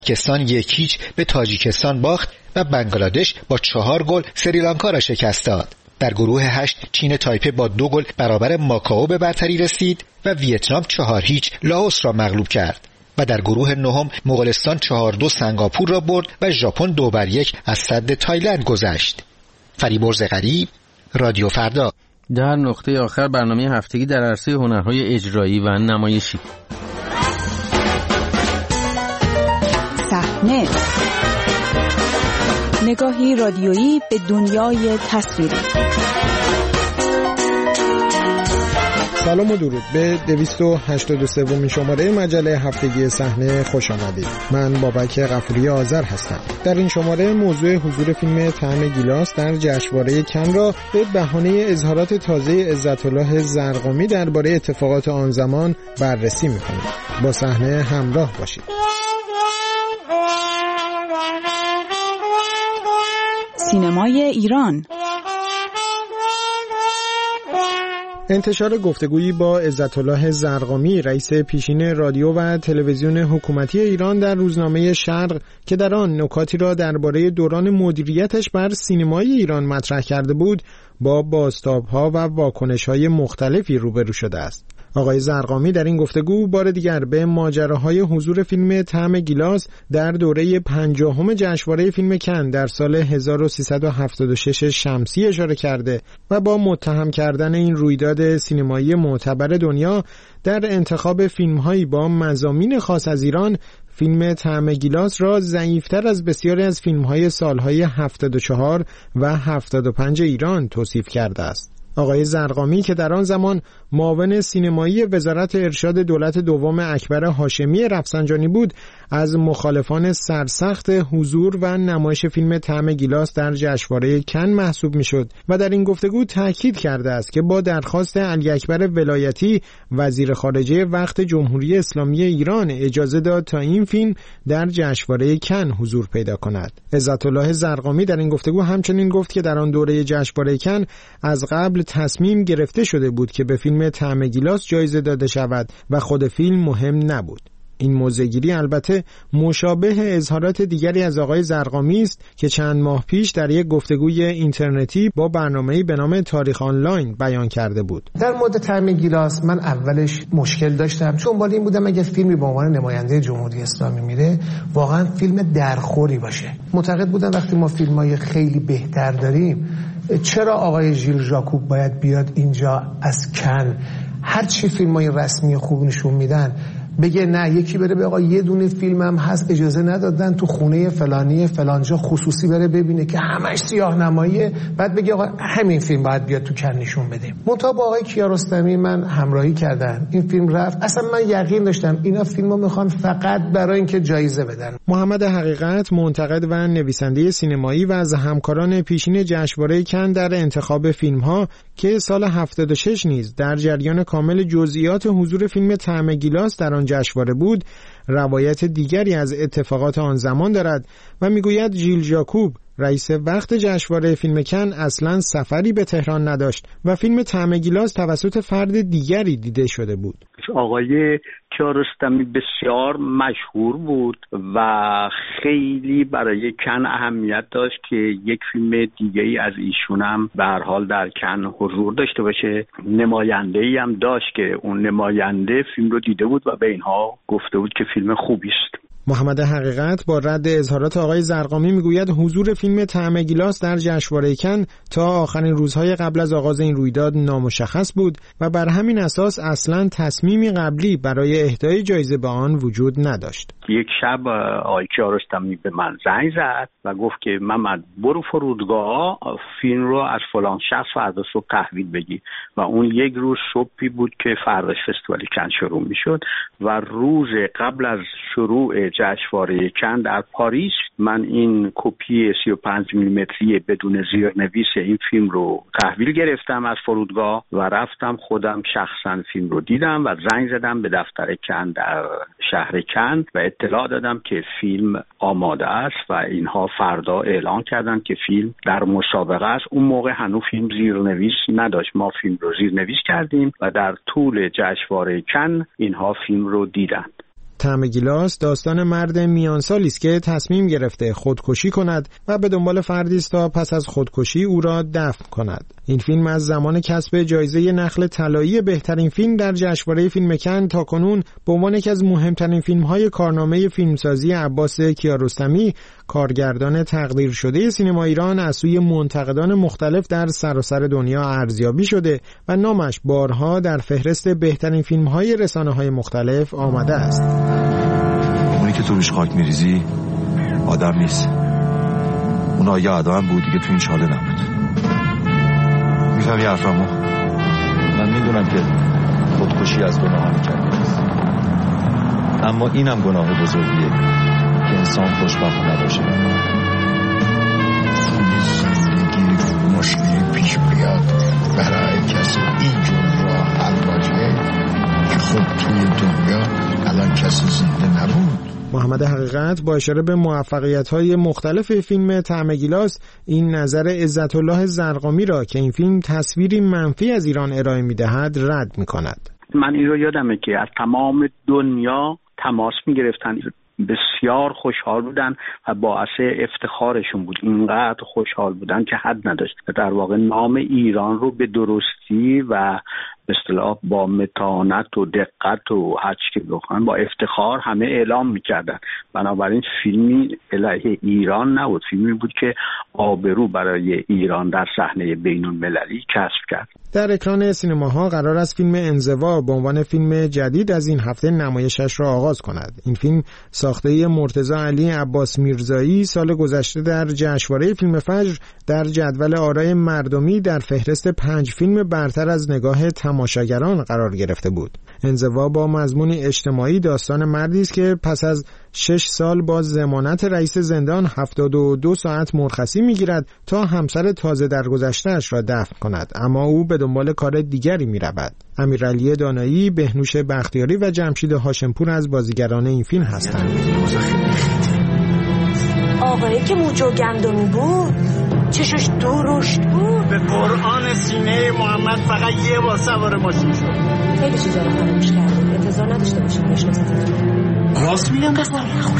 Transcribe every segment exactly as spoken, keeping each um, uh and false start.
پاکستان یک هیچ به تاجیکستان باخت و بنگلادش با چهار گل سریلانکا را شکست داد. در گروه هشت چین تایپه با دو گل برابر ماکائو به برتری رسید و ویتنام چهار هیچ لاوس را مغلوب کرد. و در گروه نهم مغولستان چهار دو سنگاپور را برد و ژاپن دو بر یک از سد تایلند گذشت. فریبرز غریب، رادیو فردا. در نقطه آخر برنامه هفتگی در عرصه هنرهای اجرایی و نمایشی. صحنه، نگاهی رادیویی به دنیای تصویری. سلام و درود به دویست و هشتاد و سومین شماره مجله هفتگی صحنه خوش آمدید. من بابک غفوری آذر هستم. در این شماره موضوع حضور فیلم طعم گیلاس در جشنواره کن را به بهانه اظهارات تازه عزت‌الله زرقامی درباره اتفاقات آن زمان بررسی می‌کنیم. با صحنه همراه باشید. سینمای ایران. انتشار گفتگویی با عزت‌الله زرقامی رئیس پیشین رادیو و تلویزیون حکومتی ایران در روزنامه شرق که در آن نکاتی را درباره دوران مدیریتش بر سینمای ایران مطرح کرده بود، با بازتاب‌ها و واکنش‌های مختلفی روبرو شده است. آقای زرقامی در این گفتگو بار دیگر به ماجراهای حضور فیلم طعم گیلاس در دوره پنجاهم جشنواره فیلم کن در سال هزار و سیصد و هفتاد و شش شمسی اشاره کرده و با متهم کردن این رویداد سینمایی معتبر دنیا در انتخاب فیلم‌هایی با مضامین خاص از ایران، فیلم طعم گیلاس را ضعیف‌تر از بسیاری از فیلم‌های سال‌های هفتاد و چهار و هفتاد و پنج ایران توصیف کرده است. آقای زرقامی که در آن زمان معاون سینمایی وزارت ارشاد دولت دوم اکبر هاشمی رفسنجانی بود، از مخالفان سرسخت حضور و نمایش فیلم طعم گیلاس در جشنواره کن محسوب میشد و در این گفتگو تاکید کرده است که با درخواست علی اکبر ولایتی وزیر خارجه وقت جمهوری اسلامی ایران اجازه داد تا این فیلم در جشنواره کن حضور پیدا کند. عزت‌الله زرقامی در این گفتگو همچنین گفت که در آن دوره جشنواره کن از قبل تصمیم گرفته شده بود که به فیلم طعم گیلاس جایزه داده شود و خود فیلم مهم نبود. این موضع‌گیری البته مشابه اظهارات دیگری از آقای زرقامی است که چند ماه پیش در یک گفتگوی اینترنتی با برنامه‌ای به نام تاریخ آنلاین بیان کرده بود. در مورد طعم گیلاس من اولش مشکل داشتم، چون بالا این بودم اگه فیلمی به عنوان نماینده جمهوری اسلامی میره واقعا فیلم درخوری باشه. معتقد بودم وقتی ما فیلم‌های خیلی بهتر داریم، چرا آقای ژیل ژاکوب باید بیاد اینجا از کن هر چی فیلم‌های رسمی خوب نشون میدن بگه نه یکی بره به آقا یه دونه فیلمم هست اجازه ندادن تو خونه فلانی فلانجا خصوصی بره ببینه که همش سیاه نماییه، بعد بگه آقا همین فیلم باید بیاد تو کن نشون بده. منتها با آقای کیارستمی من همراهی کردم، این فیلم رفت. اصلا من یقین داشتم اینا فیلمو میخوان فقط برای اینکه جایزه بدن. محمد حقیقت، منتقد و نویسنده سینمایی و از همکاران پیشین جشنواره کن در انتخاب فیلم‌ها که سال هفتاد و شش نیز در جریان کامل جزئیات حضور فیلم طعم گیلاس در آن جشنواره بود، روایت دیگری از اتفاقات آن زمان دارد و میگوید ژیل ژاکوب رئیس وقت جشنواره فیلم کن اصلاً سفری به تهران نداشت و فیلم طعم گیلاس توسط فرد دیگری دیده شده بود. آقای کیارستمی بسیار مشهور بود و خیلی برای کن اهمیت داشت که یک فیلم دیگه‌ای از ایشون هم به هر حال در کن حضور داشته باشه. نماینده‌ای هم داشت که اون نماینده فیلم رو دیده بود و به اینها گفته بود که فیلم خوبی است. محمد حقیقت با رد اظهارات آقای زرقامی میگوید حضور فیلم طعم گیلاس در جشنواره کن تا آخرین روزهای قبل از آغاز این رویداد نامشخص بود و بر همین اساس اصلاً تصمیمی قبلی برای اهدای جایزه به آن وجود نداشت. یک شب آقای کیارستمی به من زنگ زد و گفت که محمد برو فرودگاه فیلم رو از فلان شخص فردا صبح تحویل بگی و اون یک روز صبحی بود که فرداش فستیوال کن شروع میشد و روز قبل از شروع جشنواره کن در پاریس من این کپی سی و پنج میلیمتری بدون زیرنویس این فیلم رو تحویل گرفتم از فرودگاه و رفتم خودم شخصا فیلم رو دیدم و زنگ زدم به دفتر کن در شهر کن و اطلاع دادم که فیلم آماده است و اینها فردا اعلان کردن که فیلم در مسابقه است. اون موقع هنوز فیلم زیرنویس نداشت، ما فیلم رو زیرنویس کردیم و در طول جشنواره کن اینها فیلم رو دیدن. طعم گیلاس داستان مرد میانسالی است که تصمیم گرفته خودکشی کند و به دنبال فردی است تا پس از خودکشی او را دفن کند. این فیلم از زمان کسب جایزه نخل طلایی بهترین فیلم در جشنواره فیلم کن تا کنون به عنوان یکی از مهمترین فیلم‌های کارنامه فیلمسازی عباس کیارستمی، کارگردان تقدیر شده سینما ایران، از سوی منتقدان مختلف در سراسر دنیا ارزیابی شده و نامش بارها در فهرست بهترین فیلم‌های رسانه‌های مختلف آمده است. اونی که تو روش خاک میریزی آدم نیست. اونا یه آدم بود دیگه تو این چاله نبود. میفهمی حرفمو؟ من میدونم که خودکشی از گناه میکردی است، اما اینم گناه بزرگیه که انسان خوشبخت نباشه. زندگی مشکلی پیش بیاد برای کسی اینجور راه حل باشه که خب توی دنیا الان کسی زنده نبود. محمد حقیقت با اشاره به موفقیت‌های مختلف فیلم طعم گیلاس این نظر عزت الله زرقامی را که این فیلم تصویری منفی از ایران ارائه می‌دهد رد می‌کند. من این رو یادمه که از تمام دنیا تماس می‌گرفتن، بسیار خوشحال بودن و باعث افتخارشون بود. اینقدر خوشحال بودن که حد نداشت. در واقع نام ایران رو به درستی و به اصطلاح با متانت و دقت و هر چی که بخوان با افتخار همه اعلام میکردن. بنابراین فیلمی علیه ایران نبود، فیلمی بود که آبرو برای ایران در صحنه بین المللی کسب کرد. در اکران سینماها قرار است فیلم انزوا به عنوان فیلم جدید از این هفته نمایشش را آغاز کند. این فیلم ساخته مرتضی علی عباس میرزایی سال گذشته در جشنواره فیلم فجر در جدول آرای مردمی در فهرست پنج فیلم برتر از نگاه تماشاگران قرار گرفته بود. انزوا با مضمونی اجتماعی داستان مردی است که پس از شش سال با ضمانت رئیس زندان هفتاد و دو ساعت مرخصی میگیرد تا همسر تازه درگذشته‌اش را دفن کند، اما او به دنبال کار دیگری میرود. امیرعلی دانایی، بهنوش بختیاری و جمشید هاشمپور از بازیگران این فیلم هستند. آقایی که موجو گندمی بود، چشش درشت بود. به قرآن سینه محمد فقط یه بار سوار ماشین شد. خیلی چیزا رو فراموش کردیم، انتظار نداشته باشیم بشناستتون. راست میگم قسم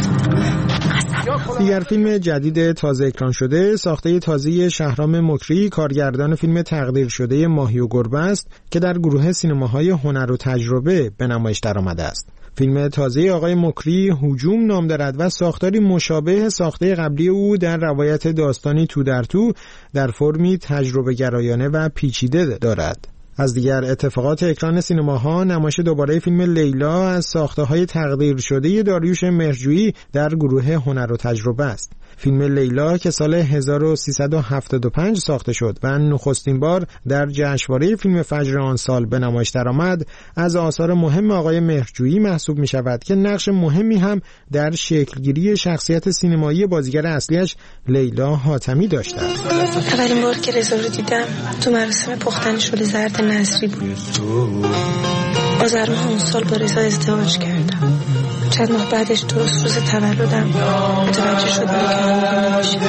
دیگر فیلم جدید تازه اکران شده ساخته تازه شهرام مکری، کارگردان فیلم تقدیر شده ماهی و گربه است که در گروه سینماهای هنر و تجربه به نمایش درآمده است. فیلم تازه آقای مکری هجوم نام دارد و ساختاری مشابه ساخته قبلی او در روایت داستانی تو در تو در فرمی تجربه گرایانه و پیچیده دارد. از دیگر اتفاقات اکران سینماها نمایش دوباره فیلم لیلا از ساخته‌های تقدیر شده داریوش مهرجویی در گروه هنر و تجربه است. فیلم لیلا که سال هزار و سیصد و هفتاد و پنج ساخته شد و نخستین بار در جشنواره فیلم فجر آن سال به نمایش درآمد، از آثار مهم آقای مهرجویی محسوب می شود که نقش مهمی هم در شکلگیری شخصیت سینمایی بازیگر اصلیش لیلا حاتمی داشته است. اولین بار که رضا رو دیدم تو مراسم پختن شل زرد نصری بود. آذر ماه اون سال با رضا ازدواج کردم. چند ماه بعدش درست روز تولدم متوجه شدم که همون نمیشه.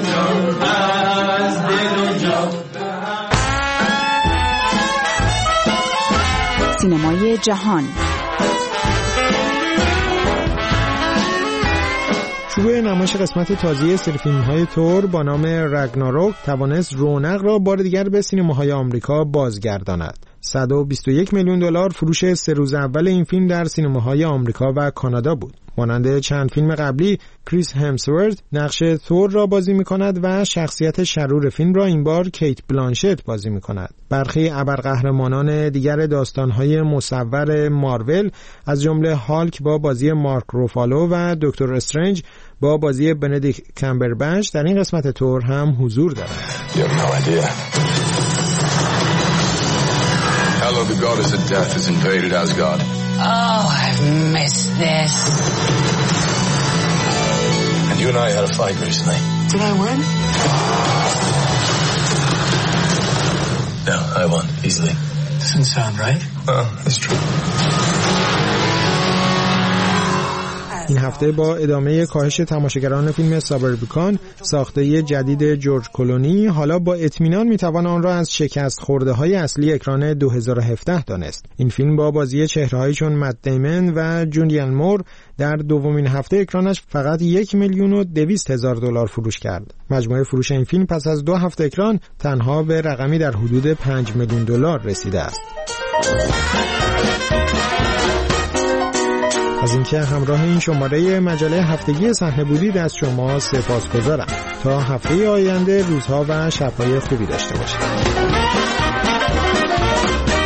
سینمای جهان. شروع نمایش قسمت تازه سری فیلم‌های تور با نام رگناروک توانست رونق را بار دیگر به سینماهای آمریکا بازگرداند. صد و بیست و یک میلیون دلار فروش سه روز اول این فیلم در سینماهای آمریکا و کانادا بود. مانند چند فیلم قبلی، کریس همسورت نقش تور را بازی می‌کند و شخصیت شرور فیلم را این بار کیت بلانشت بازی می‌کند. برخی ابرقهرمانان دیگر داستان‌های مصور مارول از جمله هالک با بازی مارک روفالو و دکتر استرنج با بازی بندیکت کامبربچ در این قسمت تور هم حضور دارند. Hello, the goddess of death has invaded Asgard. Oh, I've missed this. And you and I had a fight recently. Did I win? No, I won, easily. Doesn't sound right. Well, it's true. این هفته با ادامه کاهش تماشاگران فیلم سابربیکان ساخته جدید جورج کلونی، حالا با اطمینان میتوان آن را از شکست خورده های اصلی اکران دو هزار و هفده دانست. این فیلم با بازی چهره‌هایی چون مت دیمن و جولیان مور در دومین هفته اکرانش فقط یک میلیون و دویست هزار دلار فروش کرد. مجموع فروش این فیلم پس از دو هفته اکران تنها به رقمی در حدود پنج میلیون دلار رسیده است. از اینکه همراه این شماره مجله هفتگی صحنه بودید از شما سپاسگزارم. تا هفته آینده روزها و شب‌های خوبی داشته باشید.